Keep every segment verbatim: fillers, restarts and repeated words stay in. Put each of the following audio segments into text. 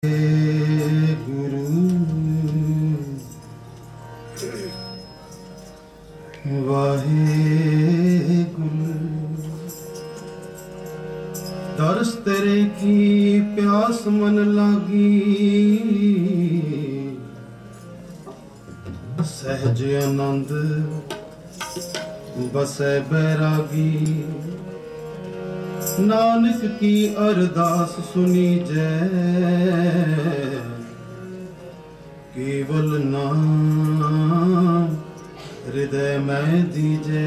गुरु वाहे गुरु दर्श तेरे की प्यास मन लागी, सहज आनंद बसै बैरागी। नानक की अरदास सुनी जय, केवल नाम हृदय में दीजै।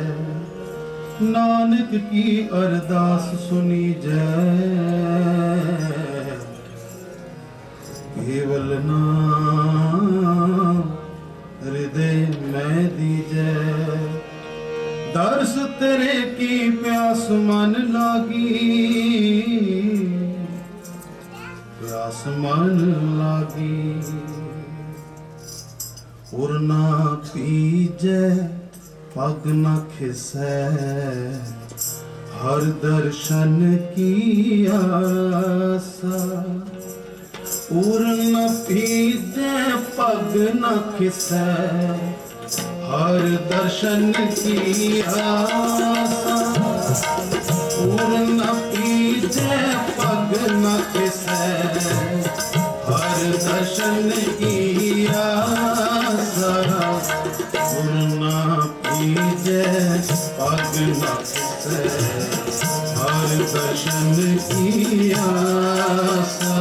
नानक की अरदास सुनी जय, केवल नाम हृदय में दीजै। दर्श तेरे की प्यास मन लागी, प्यास मन लागी। और ना पीजै पग न खिसै, हर दर्शन की आसा। और न पीजै पग न खिसै, हर दर्शन की आसा। पूर्ण पीछे पग न खिसै, हर दर्शन की आसा। पूर्ण पीछे पग न खिसै, हर दर्शन की आसा।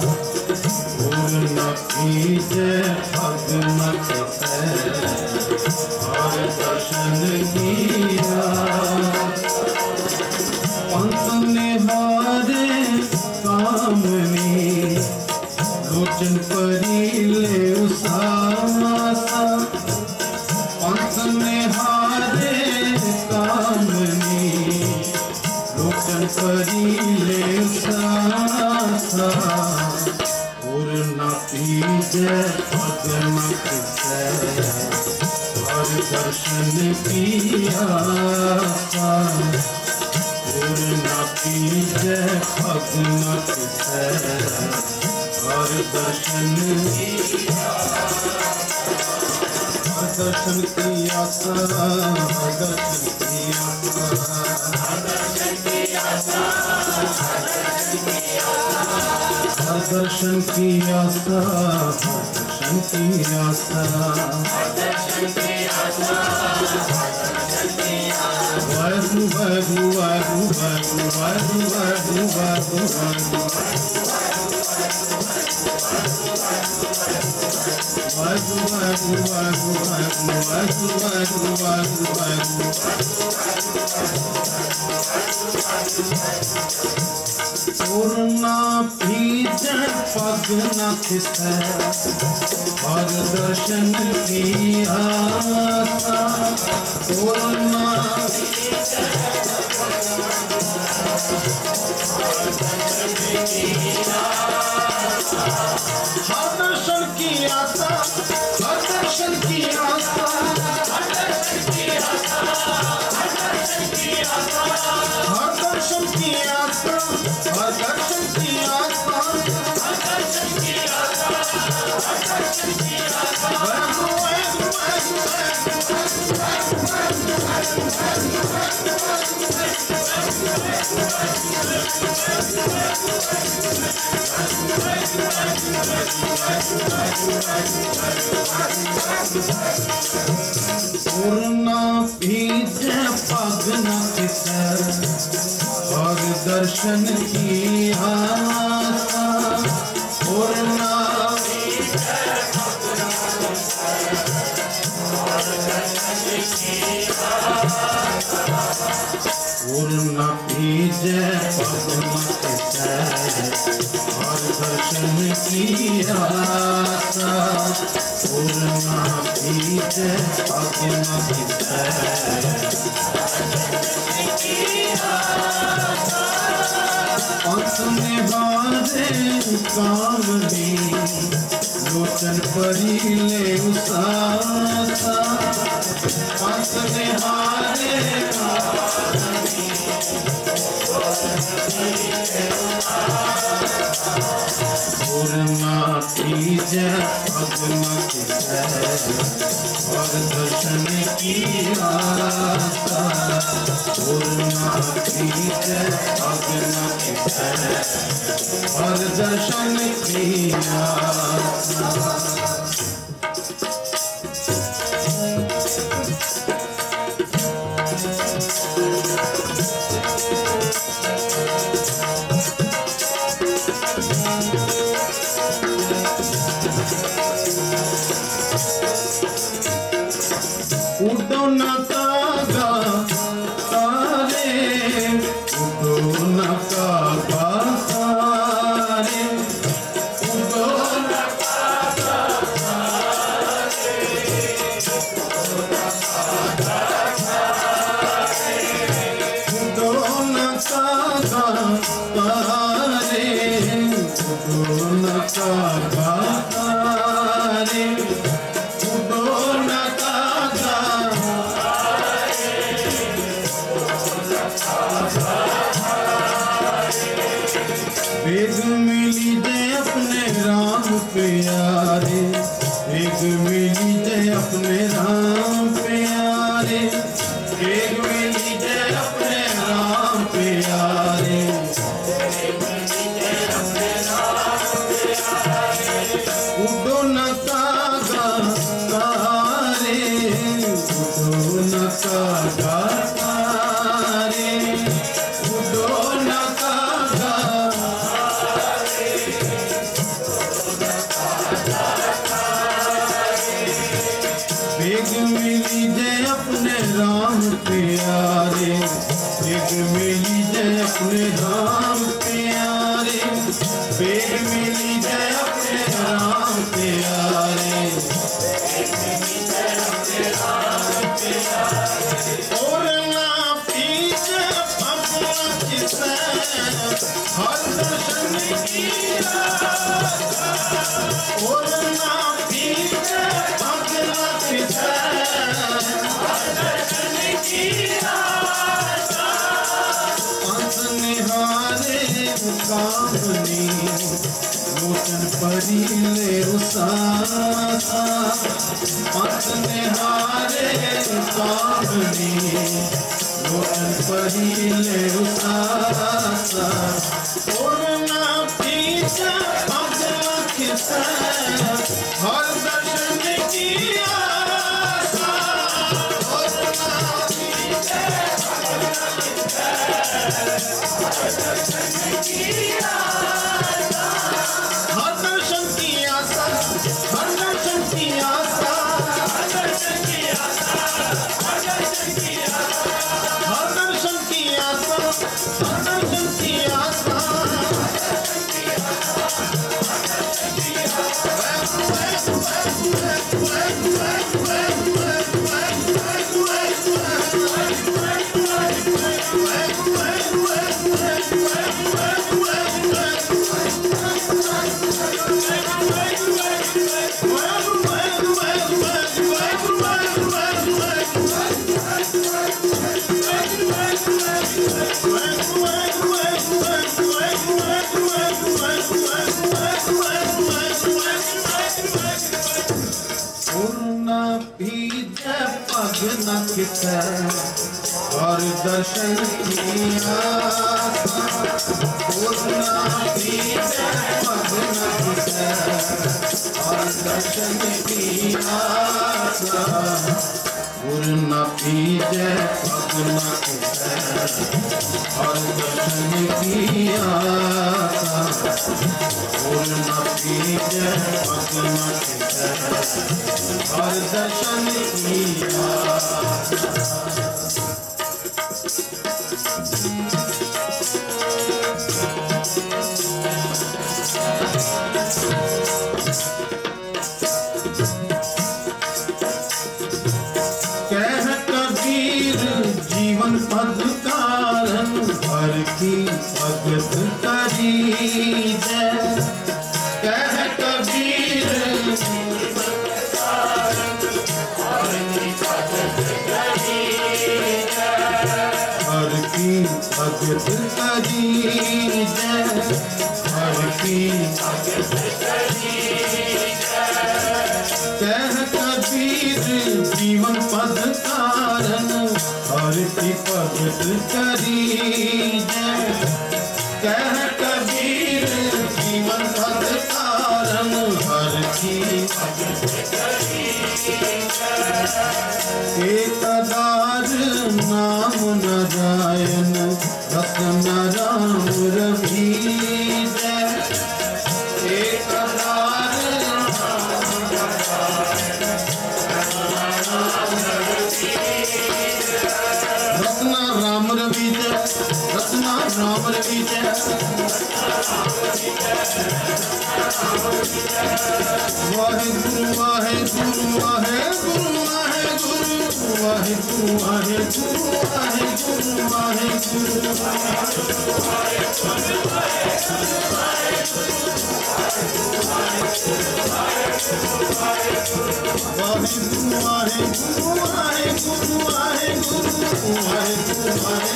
पूर्ण पीछे पग न खिसै, हर दर्शन की आस। पंथ निहारे कामनी, लोचन परी ले उसासा। पंथ निहारे कामनी, लोचन परी ले उसासा। और न पीजै पग न खिसै, हर दर्शन की आसा। और न पीजै पग न खिसै, हर दर्शन की आसा। हर दर्शन की आसा, हर दर्शन की आसा। हर दर्शन की आसा, हर दर्शन की आसा। हर दर्शन की आसा, हर दर्शन की आसा। वाहेगुरु वाहेगुरु वाहेगुरु वाहेगुरु वाहेगुरु वाहेगुरु वाहेगुरु वाहेगुरु वाहेगुरु वाहेगुरु वाहेगुरु वाहेगुरु वाहेगुरु वाहेगुरु। और ना पीजै पग न खिसै, हर दर्शन की आसा। और ना पीजै हर दर्शन की आसा, हर दर्शन की आसा। हर दर्शन की आसा, हर दर्शन की आसा। हर दर्शन की आसा, हर दर्शन की आसा। हर दर्शन की आसा, हर दर्शन की आसा। वाहेगुरु वाहेगुरु वाहेगुरु और ना पीजै पग न खिसै, हर दर्शन की आसा। और ना पीजै पग न खिसै, हर दर्शन की आसा। और न पीजै पग न खिसै, हर दर्शन की आसा। और न पीजै पग न खिसै, पंथ निहारे कामनी, लोचन परी ले उसासा। पंथ निहारे कामनी, लोचन परी ले उसासा। पूर्णा कीजय भगवत और दर्शन की आशा। पूर्णा कीजय भगवत और दर्शन की आशा। उड़ो न कागा तारे, उड़ो न कागा तारे, उड़ो न कागा तारे, उड़ो न कागा तारे, उड़ो न कागा तारे, उड़ो न वेग मिली दे अपने राम प्यारे, वेग मिली दे अपने राम प्यारे, वेग मिली दे अपने राम प्यारे, उड़ो न कागा तारे, उड़ो न कागा तारे, उड़ो न कागा। वेग मिली जय अपने राम प्यारे, वेग मिली जय अपने राम प्यारे, वेग मिली जय अपने राम प्यारे, और ना पीछे भगवत से हर दर्शन की आशा। और ना पीछे भगवत से हर दर्शन की आशा। पंथ निहारे कामनी लोचन परी ले उसासा, पंथ निहारे कामनी लोचन परी ले उसासा। और ना पीछे भगवत से हर दर्शन की आशा। और ना पीछे भगवत से हर दर्शन की आशा। हर दर्शन की आशा, हर दर्शन की आशा, हर दर्शन की आशा, हर दर्शन की आशा, हर दर्शन की आशा, हर दर्शन की आशा, पूर्णा पीछे पग नखिते और दर्शन की आशा। पूर्णा पीछे पग नखिते और दर्शन की आशा। पूर्णा पीछे पग नखिते और दर्शन की आशा। पूर्णा पीछे पग नखिते और दर्शन की आशा। कह कबीर जीवन पद कारण हर की भगत करी जय। कह कबीर जीवन पद कारण हर की भगत करी एकदार नाम नारायण रत्न राम रवि जय। एकदार रत्न राम रवि जय, रत्न राम रवि जय। वाहे गुरु वाहे गुरु वाहे गुरु वाहे गुरु वाहे गुरु वाहे गुरु वाहे गुरु वाहे गुरु वाहे गुरु वाहे गुरु वाहे गुरु वाहे गुरु वाहे गुरु वाहे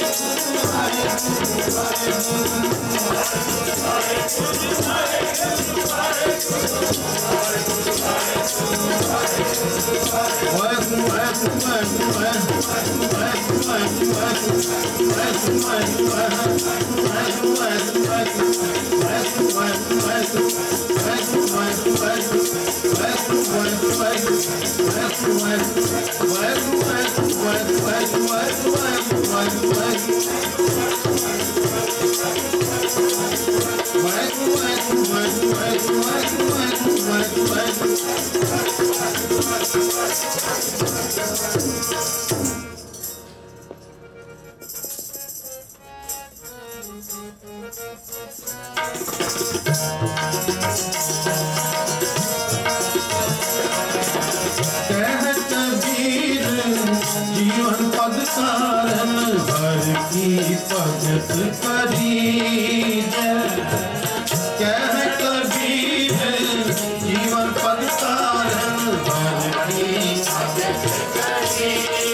जीवन पद कारण हर की भगत करी जय। कह कबीर जीवन पद कारण हर की भगत करी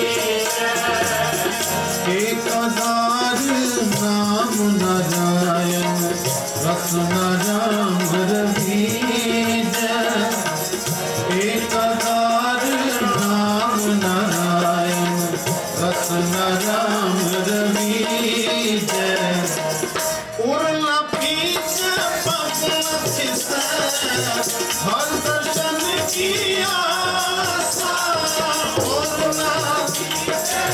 जय। एकदार नाम नारायण रत्न राम रवि जय। एकदार नाम नारायण रत्न राम रवि जय। उड़ना पीछे पवन खिसे हर दर्शन की आशा। उड़ना पीछे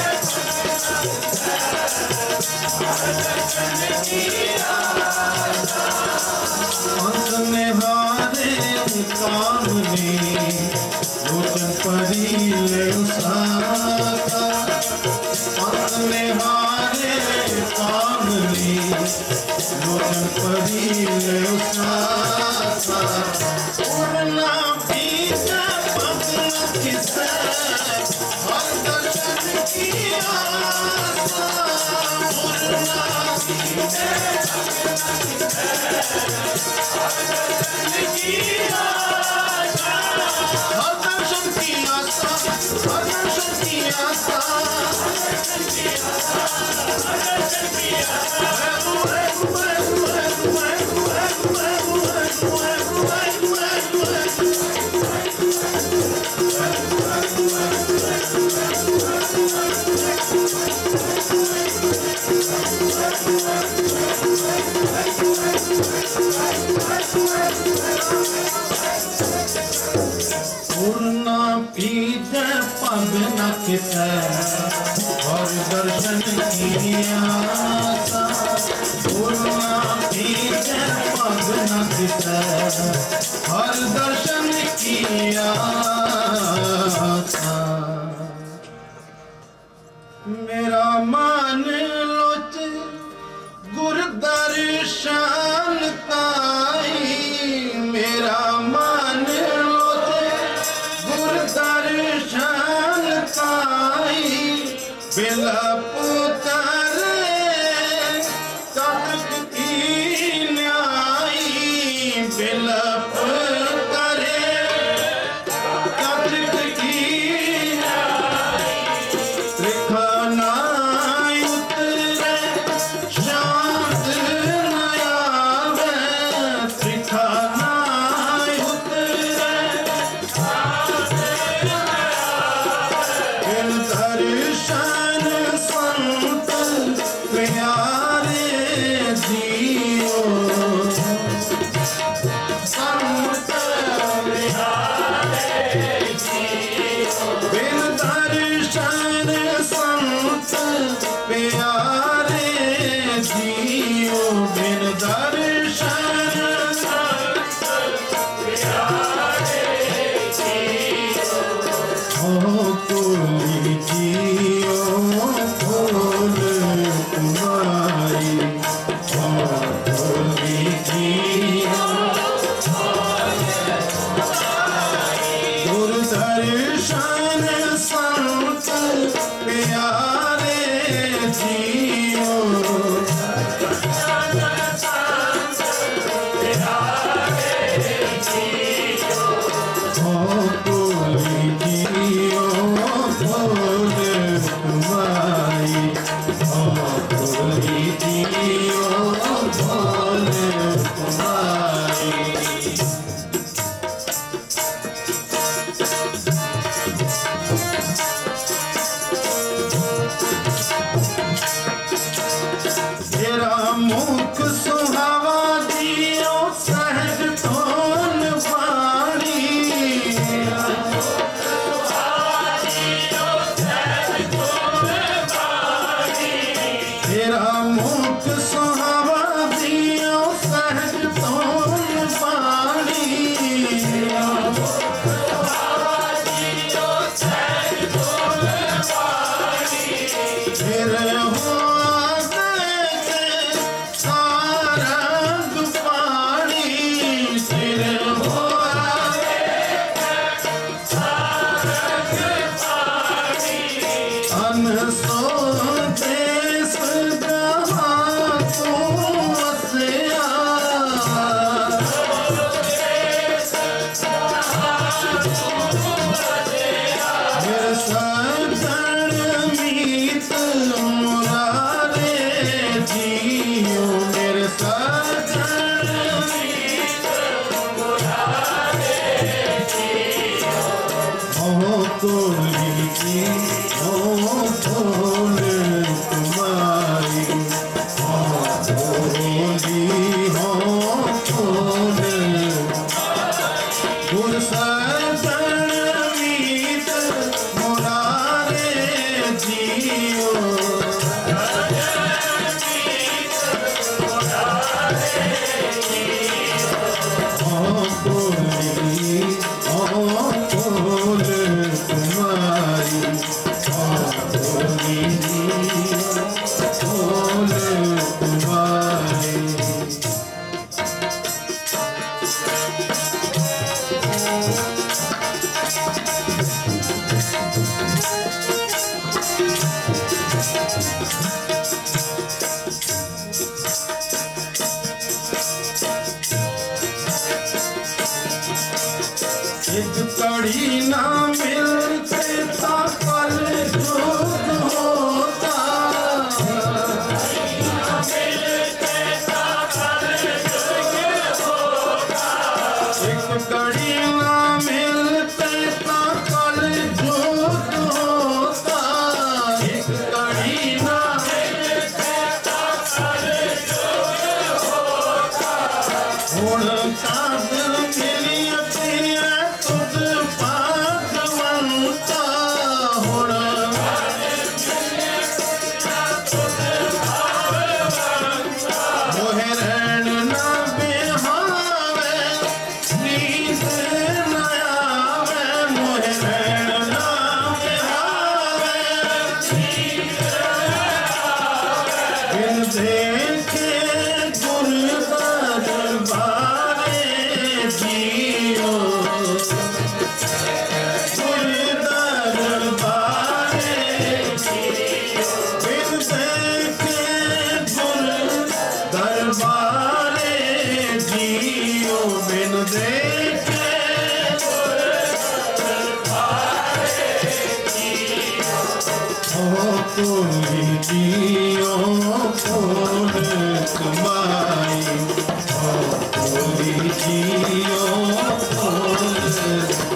हर दर्शन की आशा। अंत निहारे कामनी लोचन परी ले उसाता। अंत निहारे कामनी लोचन परी ले उसाता। उड़ना पीछे पवन खिसे हर दर्शन की आशा। उड़ना पीछे हर दर्शन की आशा। हर दर्शन की आशा, हर दर्शन की आशा, हर दर्शन की आशा, हर दर्शन की आशा। पूर्णा पीते पग न किसे और दर्शन की आशा। पूर्णा पीते पग न किसे और दर्शन की आशा। मेरा मान लोच गुर दर्शन ताई। मेरा मान दर्शन ताई बिलप करे कटक की न्याई। बिलप करे कटक की दर्शन संत प्यारे जियो हो कोई जियो भोले तुम्हारी हो कोई जियो भोले तुम्हारी तेरा मुख सुहावा दियो सहज तोन वाणी तेरा मुख सुहावा दियो सहज तोन वाणी फिर हो एक कड़ी ना मिलते ता कल जुग होता एक कड़ी ना मिलते ता कल जुग होता एक कड़ी ना मिलते ता कल जुग होता हुण का दिल मेरी जियो भोले तुम्हारी हो कोई जियो भोले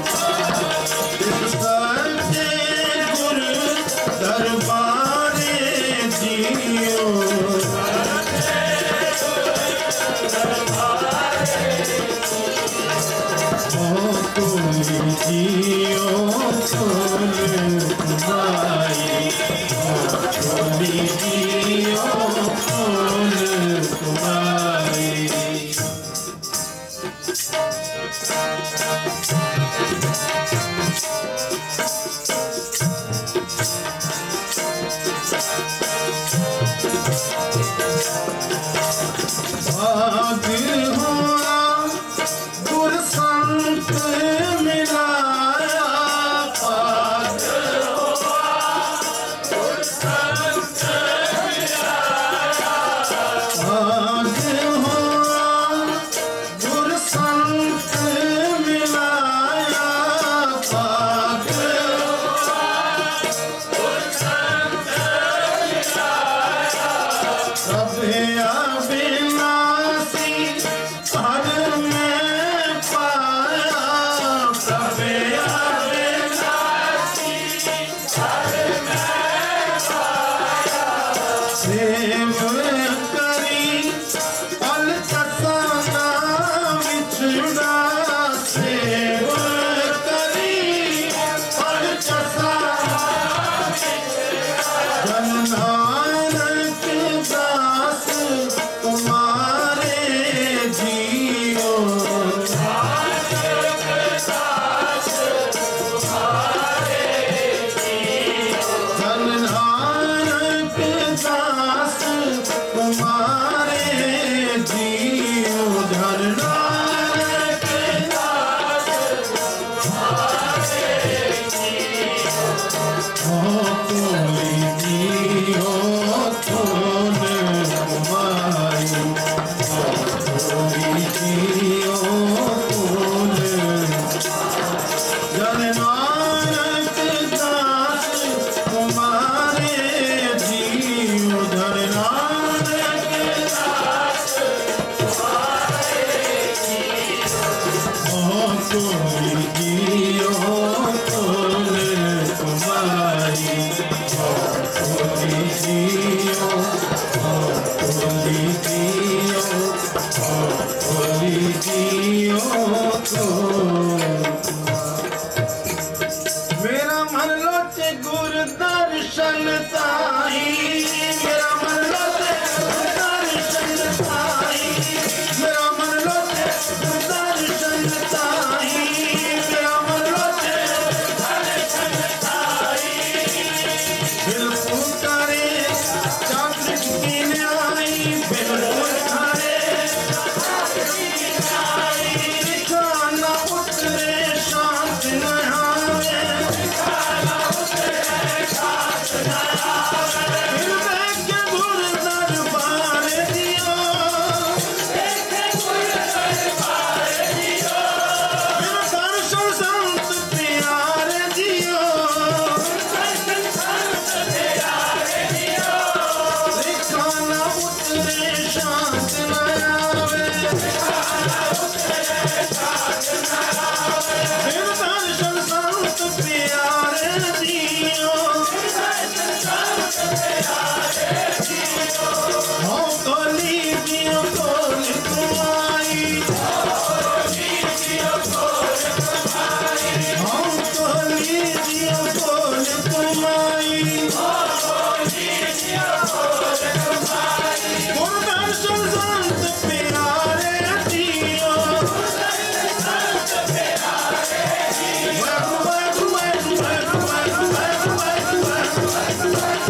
सच्चे गुरु दरबारे जियो हो कोई जियो भोले तुम्हारी जियो भोले तुम्हारी भाग हुआ गुर संत मिलाया कोली जियो कोल कुमारी कोली जियो कोली जियो कोली जियो तो मेरा मन लोचे गुर दर्शन ताई मेरा मन लोचे गुर दर्शन ताई मेरा मन लोचे गुर दर्शन ताई मेरा मन लोचे दर्शन ताई दिल पुकारे चांद्रिक की न्याई बिन पुकारे दिखाना उतरे शांत न आवे दिखाना उतरे शांत न आवे फिर देखे गुर दरबार दियो देखे गुर दरबार दियो फिर दर्शन संत प्यारे दियो दर्शन संत प्यारे दियो दिखाना उतरे शांत न आवे दिखाना उतरे शांत न आवे फिर दर्शन संत प्यारे दियो दर्शन संत प्यारे दियो हो कोली जियो कोल कुमारी कोली जियो कोल कुमारी हो कोली जियो कोल कुमारी कोली जियो कोल कुमारी गुर दर्शन संत प्यारे दियो दर्शन संत प्यारे दियो वाहु वाहु वाहु वाहु वाहु वाहु वाहु वाहु वाहु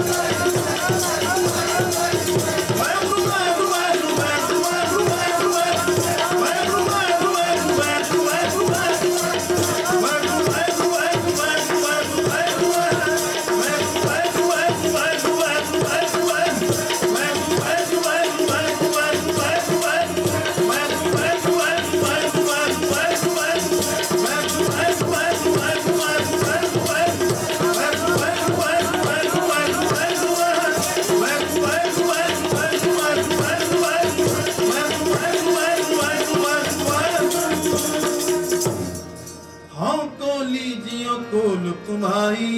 तुम्हारी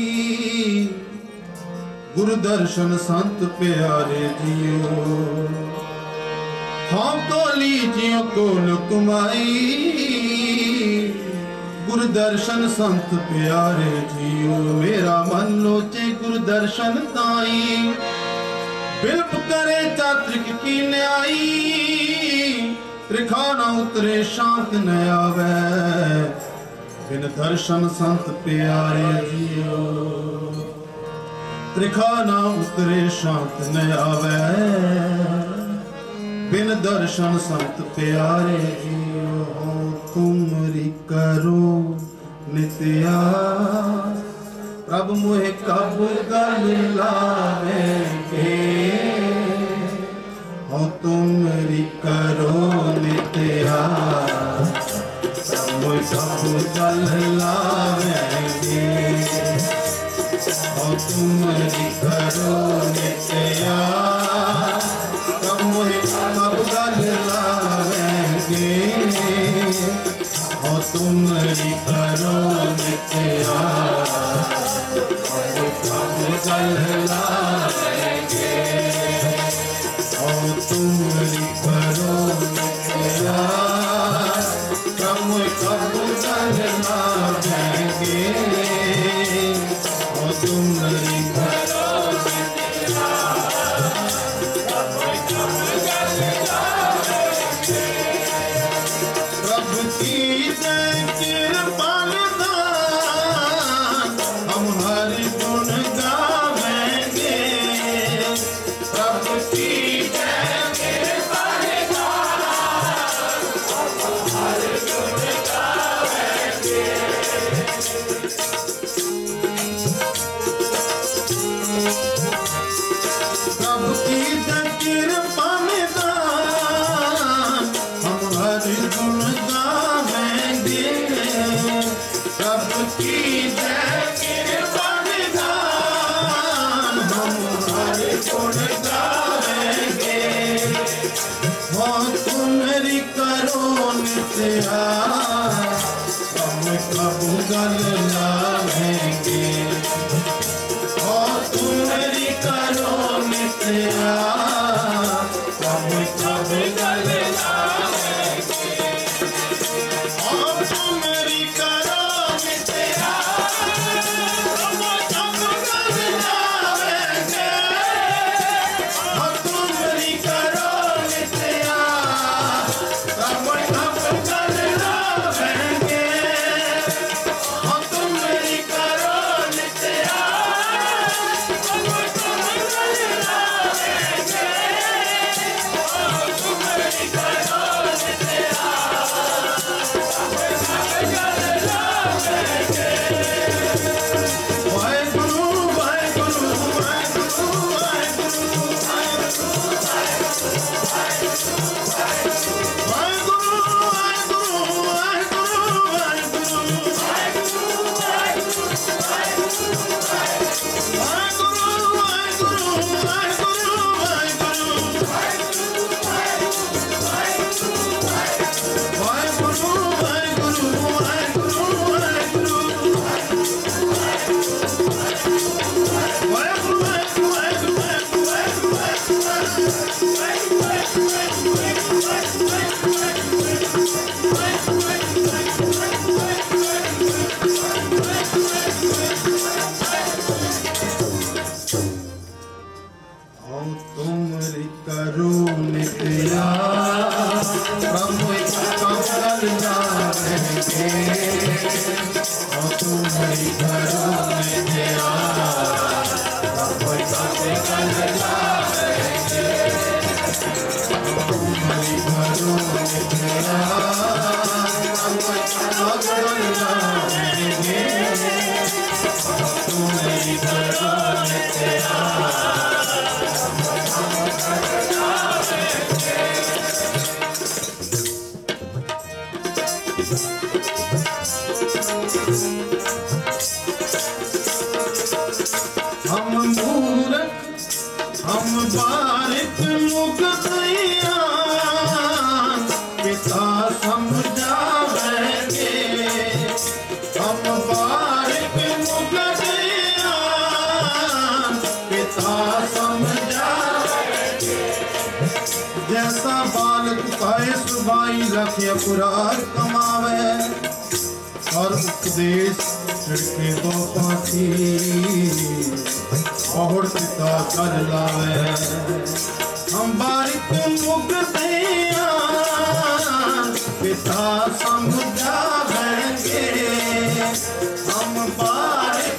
गुरु दर्शन संत प्यारे जियो हम तो लीजियो कोल कुमाई गुरु दर्शन संत प्यारे जियो मेरा मन लोचे गुरु दर्शन ताई बिल्प करे चात्रिक की न्याई त्रिखाना उतरे शांत न आवे बिन दर्शन संत प्यारे जियो त्रिखाना उतरे शांत न आवे बिन दर्शन संत प्यारे जियो हो तुमरी करो नित्या प्रभु मोहे कब गल लावेंगे हो तुमरी करो नित्या प्रभु कब गल लावेंगे हो तुमरी करो नित्या प्रभु मोहे कब गल लावेंगे हो तुमरी करो नित्या प्रभु कब गल लावेंगे हो तुमरी करो नित्या प्रभु कब गल लावेंगे हो तुमरी करो नित्या प्रभु कब गल लावेंगे प्रभु की जय कृपा निधान हम हर गुण गावेंगे प्रभु की जय कृपा निधान हम हर गुण गावेंगे प्रभु की जय कृपा निधान हम हर गुण गावेंगे प्रभु की जय कृपा निधान हम हर गुण गावेंगे हो तुमरी करो नित्या गल लावेंगे और तुमरी करो नित्या हम सब गल लावेंगे और तुमरी करो नित्या हम सब गल लावेंगे और तुमरी करो नित्या हम सब गल लावेंगे और तुमरी करो नित्या हम सब गल लावेंगे और तुमरी करो नित्या वाहेगुरु वाहेगुरु वाहेगुरु वाहेगुरु तुमरी करो नित्या प्रभु कबल लावेंगे और तुमरी करो नित्या प्रभु कबल लावेंगे तुमरी करो नित्या प्रभु कबल लावेंगे तुमरी करो नित्या हम मूर्ख हम बारिक मुक्तियान पिता समझावेंगे हम बारिक मुक्तियान पिता समझावेंगे जैसा बालक पाए सुबाई रखे पुरार कमावे और उपदेश छिड़के दो पाथी और पिता कर लावे हम बारिक मुक्तियान पिता समझावेंगे हम बारिक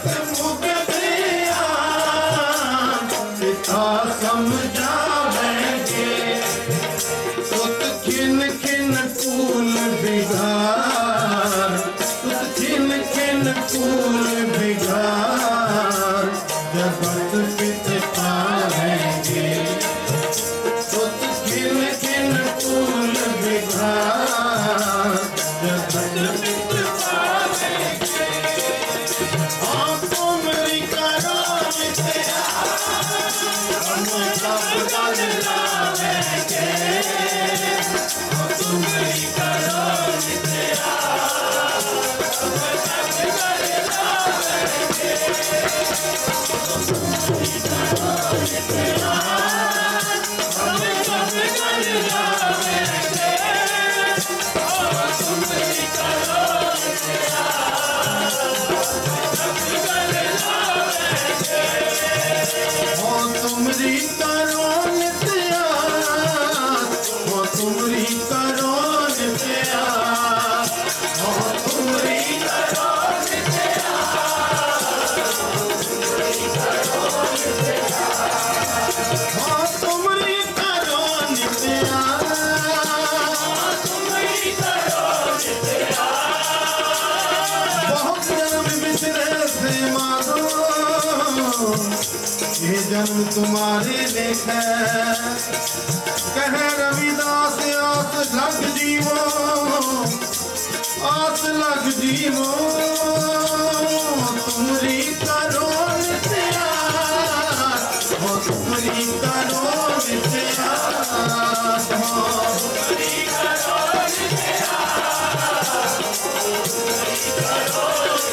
मुक्तियान पिता समझावेंगे सुत खिन खिन फूल बिगार सुत खिन खिन फूल बिगार जगत पित पावेंगे सुत खिन खिन फूल बिगार जगत पित पावेंगे और तुमरी करो नित्या हम सब गल लावेंगे और तुमरी करो नित्या हम सब गल लावेंगे तुमरी करो नित्या हम सब गल लावेंगे और तुमरी करो नित्या ओ तुमरी करो नित्या ओ तुमरी करो नित्या ओ तुमरी करो नित्या ओ तुमरी करो नित्या तुमरी करो नित्या बहुत जन्म बिसरे से मारो ये जन्म तुम्हारे लेखे कह रविदास आस लग जीवो आस लग जीवो तुमरी करो नित्या हो तुमरी करो नित्या हो तुमरी करो नित्या तुमरी करो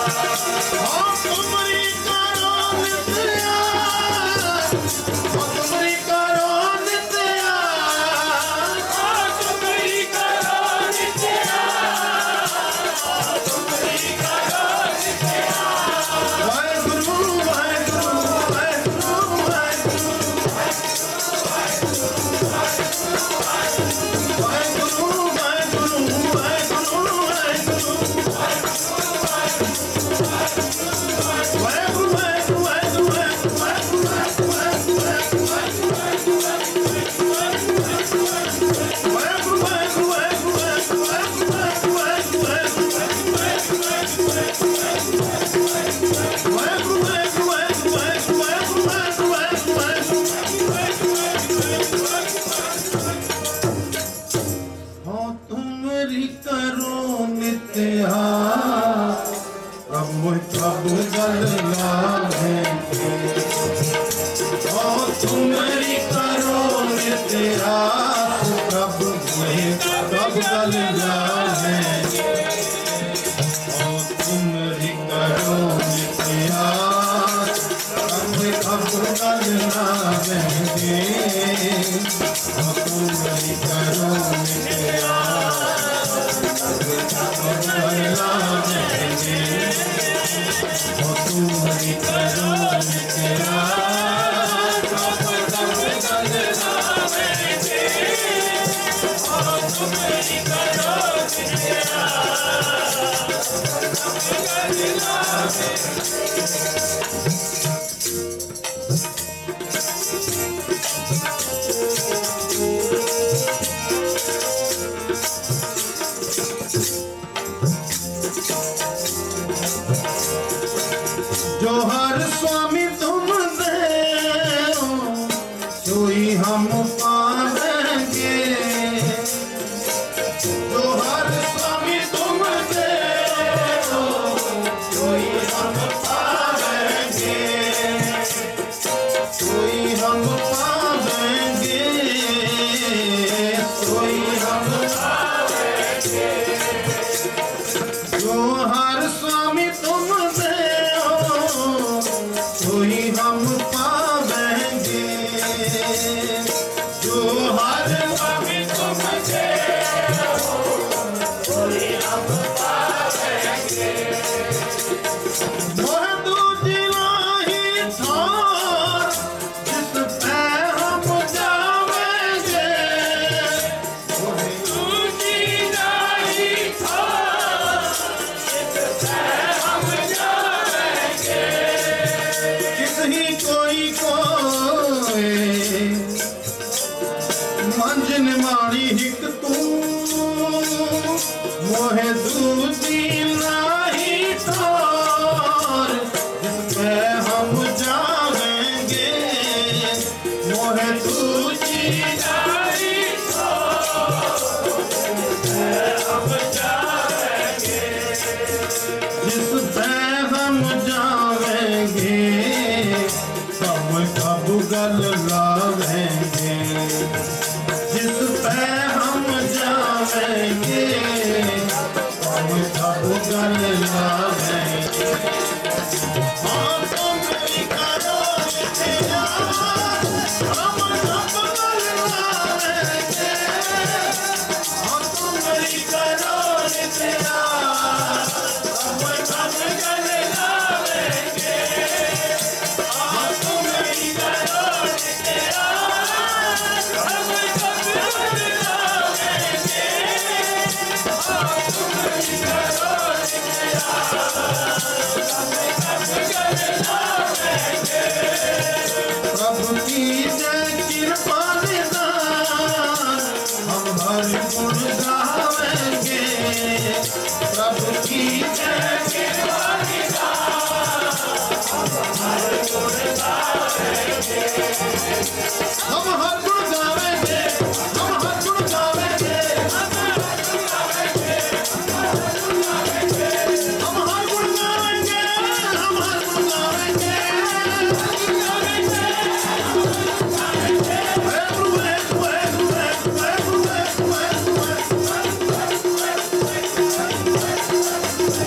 Thank you.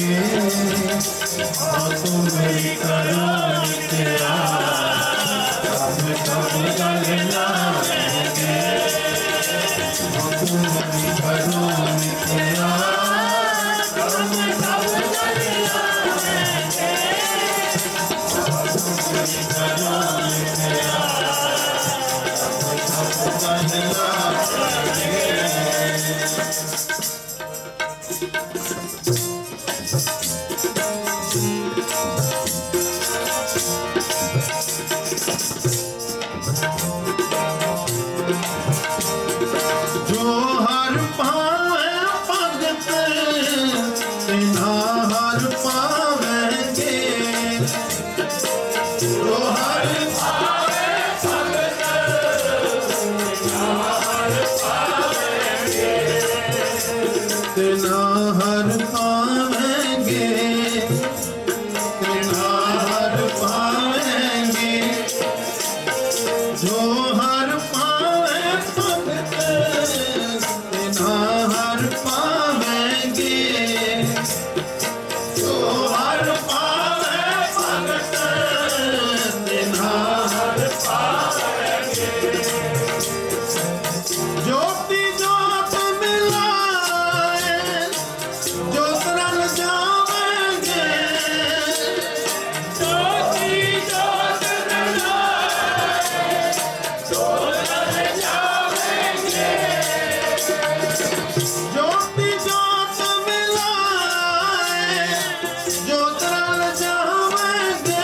और तुम मेरी करो नित्या कब कब गलना और तुम मेरी करो नित्या कब कब गलना और तुम मेरी करो नित्या कब कब गलना जो हर पावे भगत तिन्हा हर पावेंगे जो हर पावे भगत तिन्हा हर पावेंगे तिन्हा हर पावेंगे तिन्हा हर पावेंगे जो हर पावे भगत तिन्हा हर पावेंगे जो हर पावे भगत तिन्हा हर पावेंगे ज्योति ज्योत मिलाए जो तरल जावेंगे ज्योति ज्योत मिलाए जो तरल जावेंगे ज्योति ज्योत मिलाए जो तरल जावेंगे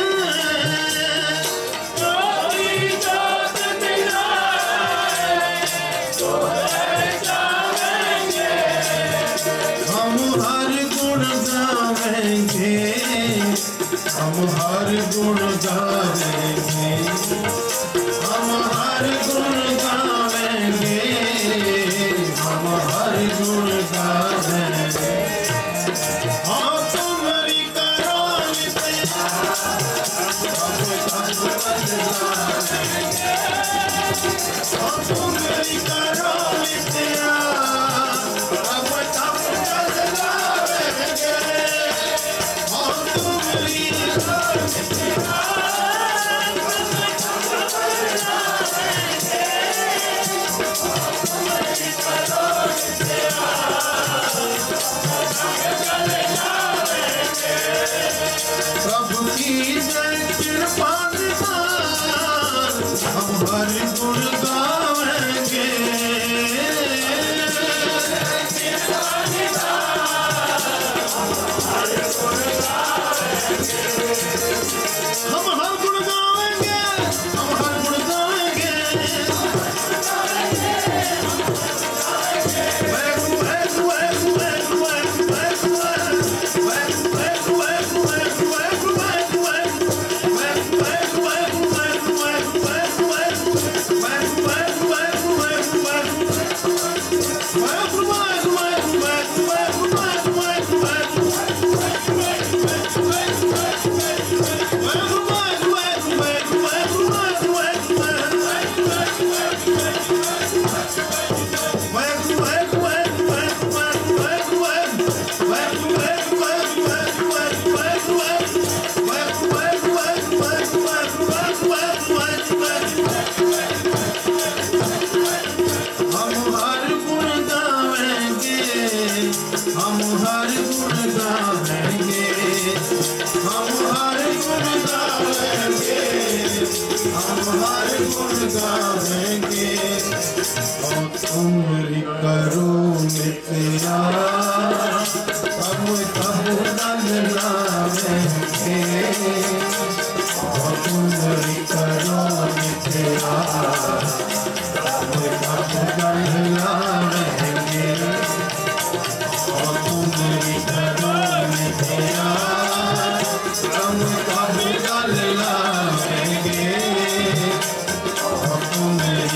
ज्योति ज्योत मिलाए जो तरल जावेंगे हम हर गुण गावेंगे हम हर गुण गावेंगे हम हर गुण गावेंगे हम हर गुण गावेंगे हाँ तुम्हारी करो नित्या हम कब बदलावेंगे हाँ तुम्हारी करो नित्या हम कब बदलावेंगे हाँ तुम्हारी करो नित्या प्रभु की जय कृपा निधान हम हर गुण गावेंगे हम हर गुण गावेंगे हम हर गुण गावेंगे वैगु वैगु वैगु वैगु वैगु वैगु वैगु वैगु वैगु वैगु वैगु हम हर गुण गावेंगे हम हर गुण गावेंगे हम हर गुण गावेंगे और तुमरी करो नित्या हम कब दन लावेंगे और तुमरी करो नित्या हम कब दन लावेंगे और तुम्हारी करो नित्या हम कब गल लावेंगे और तुम्हारी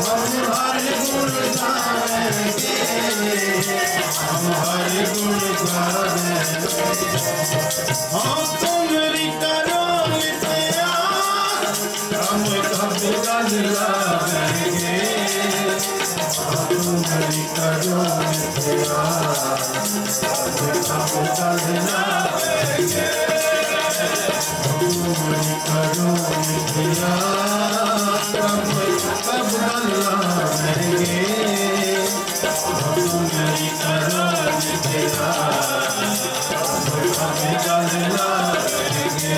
हम हरि गुण गावेंगे। हम तुम्हारी करो नित्या हम कब गल लावेंगे। हम तुम्हारी करो नित्या हम कब गल लावेंगे। तुम्हारी करो नित्या कब कब गल लावेंगे। तुम्हारी करो नित्या कब गल लावेंगे।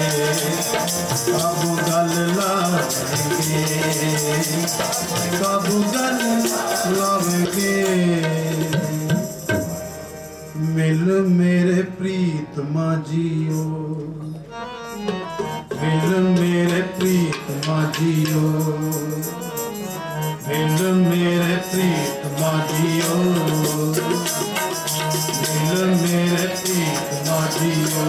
कब गल लावेंगे। कब गल लावेंगे। मिल मेरे प्रीतमा जियो। मिल मेरे प्रीतमा जियो। मिल मेरे प्रीतमा जियो। मिल मेरे प्रीतमा जियो।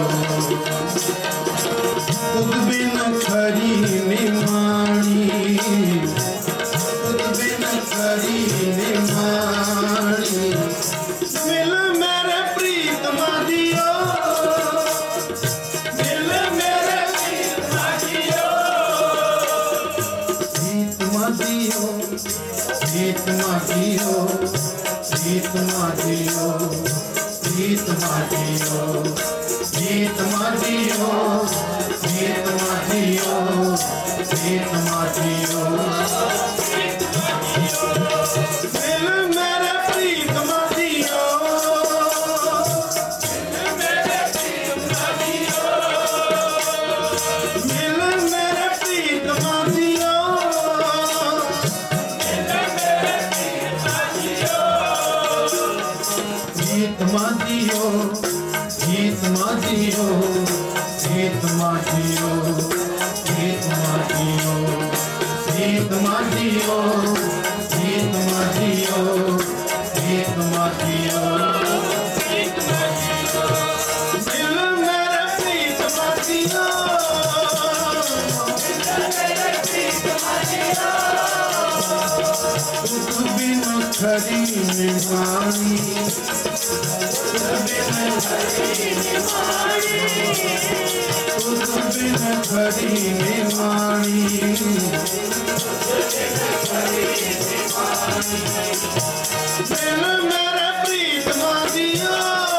खुद बिन खरी निमाणी। खुद बिन खरी निमाणी। मिल मेरे प्रीतमा जियो। मिल मेरे प्रीतमा जियो। प्रीतमा जियो। प्रीतमा जियो। प्रीतमा जियो। प्रीतमा जियो। प्रीतमा जियो। प्रीतमा जियो। प्रीतमा जियो। मिल मेरे प्रीतमा जियो। मिल मेरे प्रीतमा जियो। मिल मेरे प्रीतमा जियो। प्रीतमा जियो। प्रीतमा जियो। प्रीतमा जियो। प्रीतमा जियो। प्रीतमा जियो। प्रीतमा जियो। प्रीतमा जियो। मिल मेरे प्रीतमा जियो। दुख बिन खरी निमाणी। दुख बिन खरी निमाणी। मिल मेरे प्रीतमा जियो।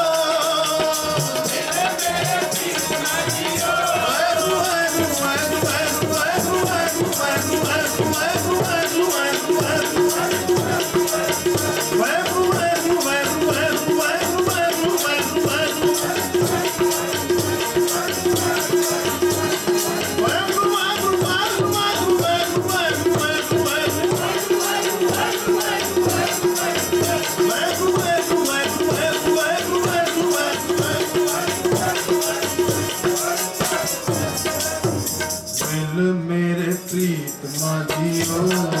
मिल मेरे प्रीतमा जियो।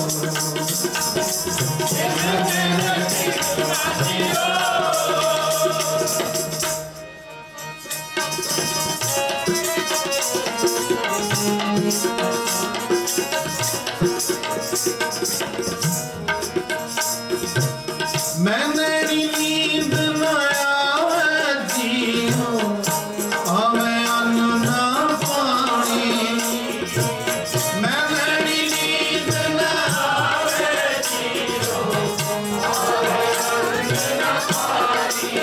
मिल मेरे प्रीतमा जियो। मैंने नींद न आवे जियो। आवे अन्न न पानी। मैंने नींद न आवे जियो। आवे अन्न न पानी।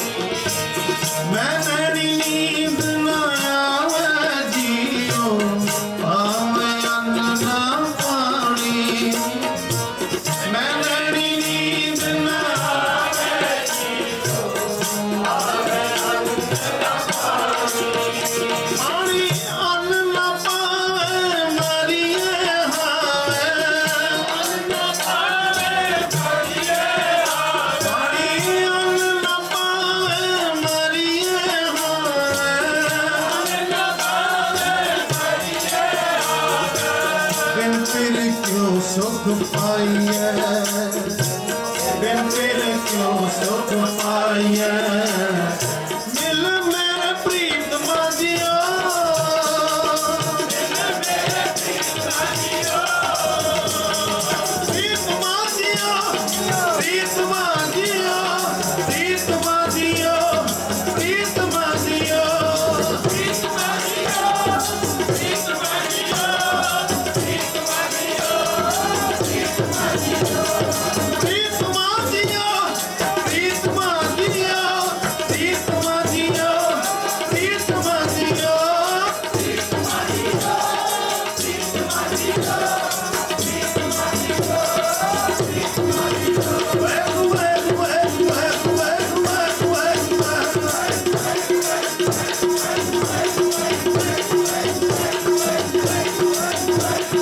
मैंने नींद न आवे जियो। आवे अन्न न पानी। मैंने नींद न पानी अन्न न पावे मरिए हावे। अन्न न पावे मरिए हावे। पानी अन्न न पावे मरिए हावे। अन्न न पावे मरिए हावे। बिन फिर क्यों सुख पाइए। बिन फिर क्यों सुख पाइए। मिल मेरे प्रीतमा जियो। मिल मेरे प्रीतमा जियो। मिल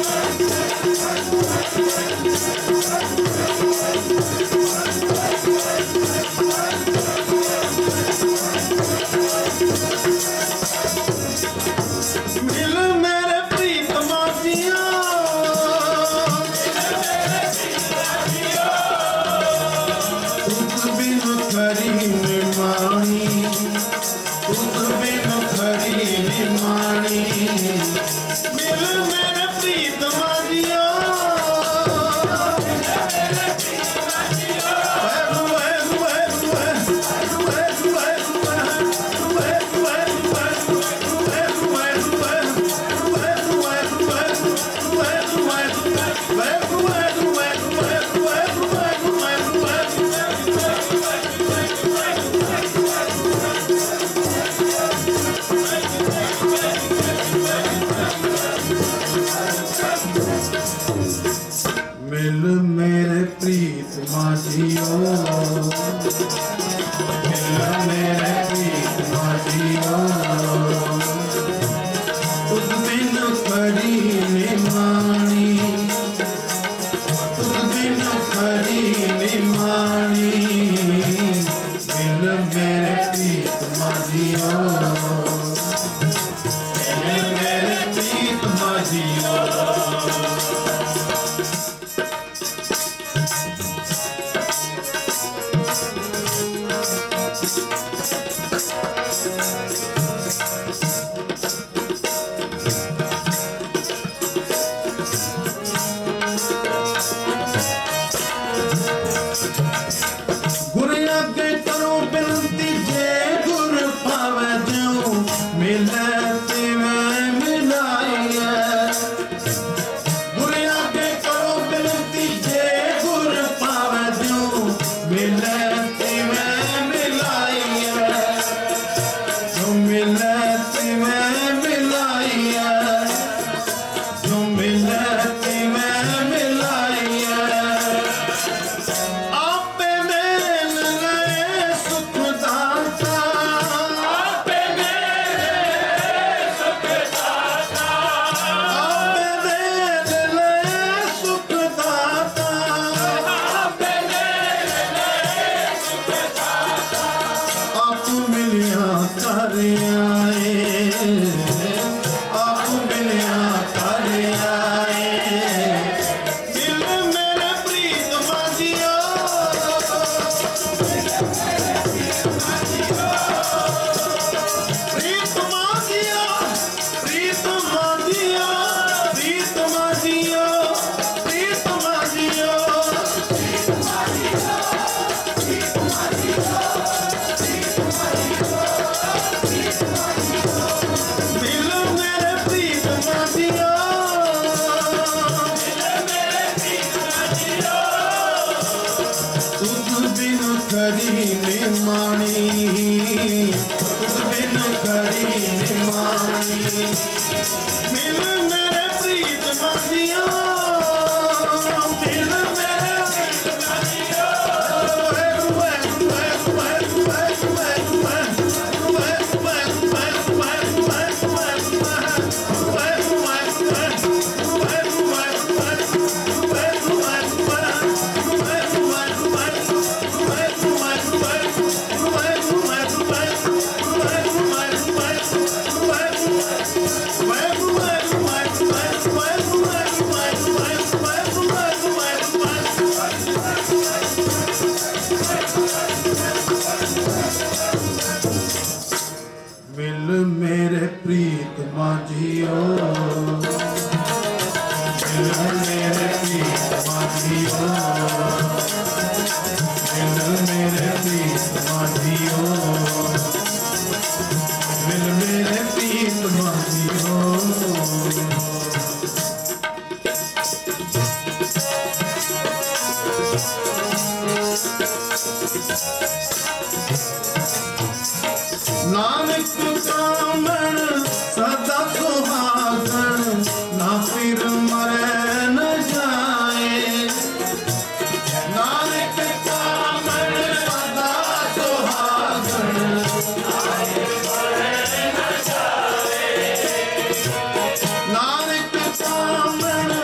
नानक कामण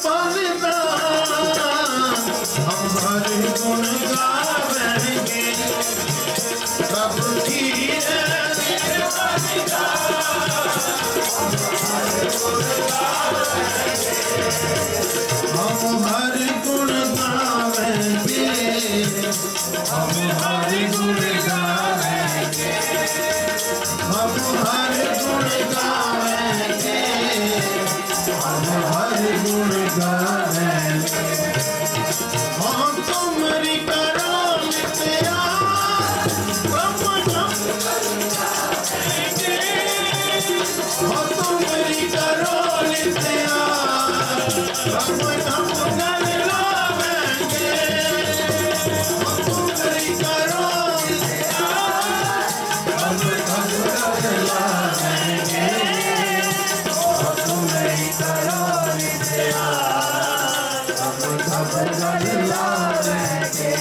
बलिदान हम हर गुण गावेंगे प्रभु की हम हर गुण गावेंगे हम हर गुण गावेंगे हम हर गुण गावेंगे हम हर गुण गावेंगे हम तुम्हारी करो नित्या प्रभु हम तुम्हारी करो नित्या प्रभु हम गल लावेंगे हम तुम्हारी करो नित्या प्रभु हम गल लावेंगे हम तुम्हारी करो नित्या प्रभु हम गल लावेंगे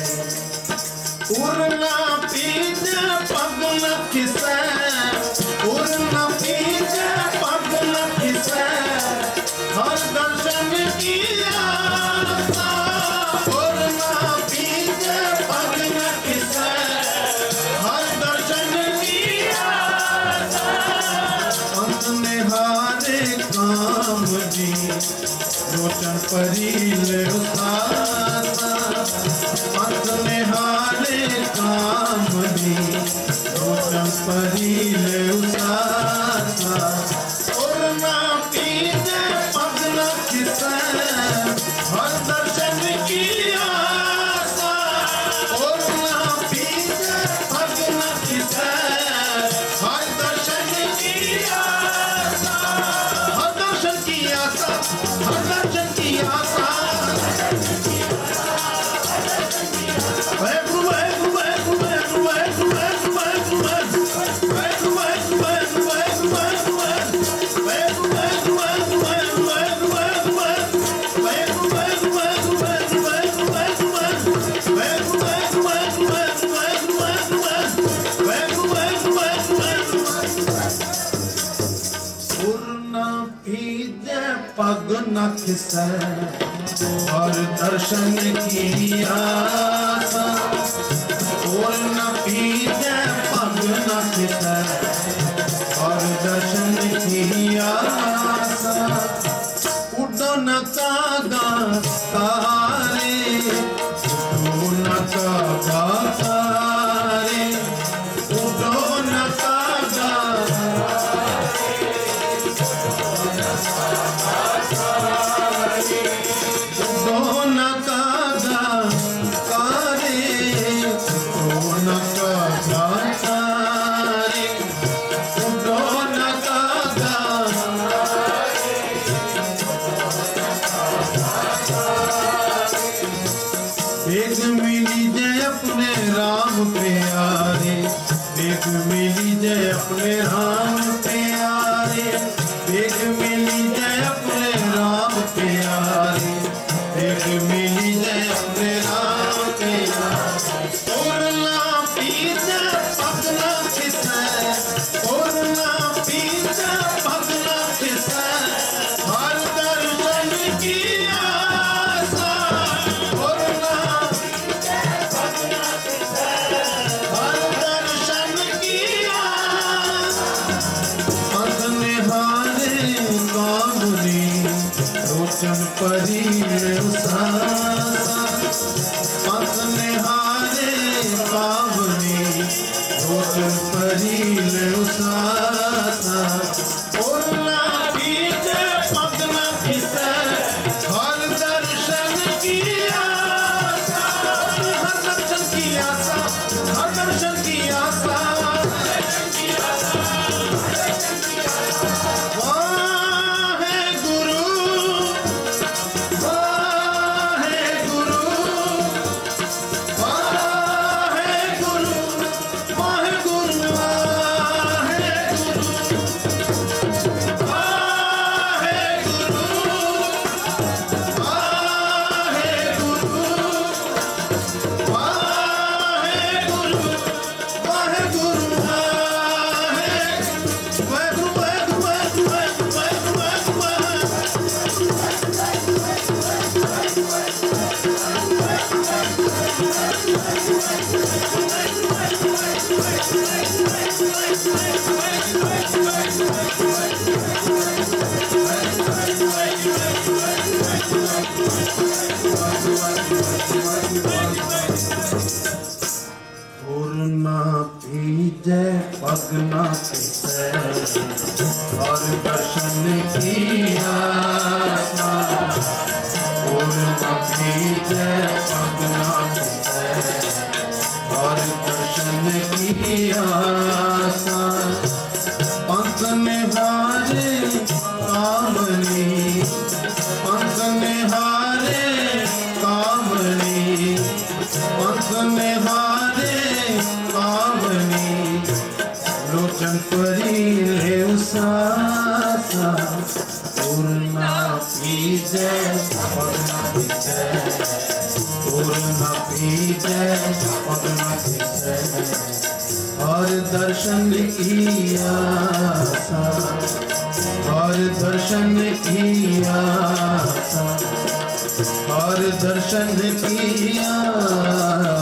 उड़ना पीज पगन किसे उड़ना पीज पगन किसे हर दर्शन की आशा उड़ना पीज पगन किसे हर दर्शन की आशा अंत में हारे काम जी रोचन परील उतासा अंत में हारे काम जी रोचन परील उतासा उड़ना पीज पगन किसे हर दर्शन की आशा उड़ना पीज पगन किसे हर दर्शन की आशा हर दर्शन की आशा हर दर्शन की आशा पग न खिसे और दर्शन की आशा और न पीजे पग न खिसे और दर्शन की आशा उड़न कागा तारे उड़न कागा तारे उड़न कागा दोन कागा कारे दोन कागा कारे दोन कागा एक मिली जय अपने राम प्यारे एक मिली जय अपने राम प्यारे एक मिली जय अपने राम प्यारे एक मिली जय अपने राम प्यारे उड़ना पीज पगना किसे उड़ना पीज पगना किसे हर दर्शन की आशा उड़ना पीज पगना किसे हर दर्शन की आशा अंत में हारे कामनी रोचन परील उसासा पंथ में हारे कामनी रोचन परील उसासा उड़ना पीज पगन किसे हर दर्शन की आशा हर दर्शन की आशा हर दर्शन की आशा वाहे गुरु वाहे पूर्णा पीजे पगना से और दर्शन किया पूर्णा पीजे पगना से और दर्शन किया पंख निहारे कामनी पंख निहारे कामनी पंख निहारे कामनी लोचन परी ले उसासा पूर्णा पीजे पगना पीजे पूर्णा पीजे पगना पीजे और दर्शन किया और दर्शन किया और दर्शन किया